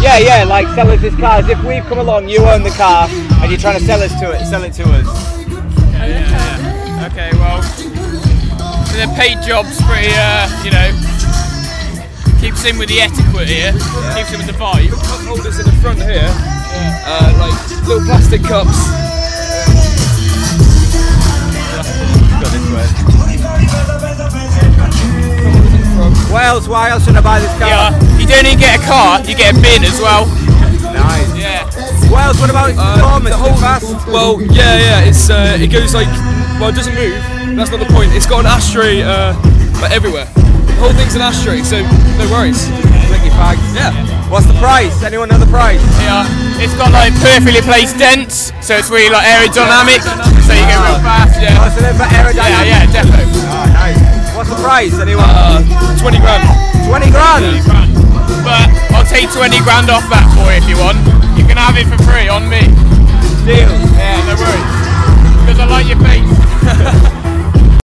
Yeah, like sell us this car. As if we've come along, you own the car, and you're trying to sell it to us. Yeah. Okay, well, the paid job's pretty, keeps in with the etiquette here, keeps in with the vibe. Cup holders in the front here, like little plastic cups. Go this way. Why else should I buy this car? Yeah, you don't even get a car, you get a bin as well. Nice. Yeah. What else? What about its performance? The whole fast? Well, yeah. It's it goes like, well, it doesn't move. That's not the point. It's got an ashtray like everywhere. The whole thing's an ashtray, so no worries. Thank you, fags. Yeah. What's the price? Anyone know the price? Yeah. It's got like perfectly placed dents, so it's really like aerodynamic, so you go real fast. Yeah. What's the name for aerodynamic? Yeah, defo. Oh, nice. What's the price? Anyone? 20 grand. 20 grand. But I'll take 20 grand off that for you if you want. You can have it for free on me. Deal.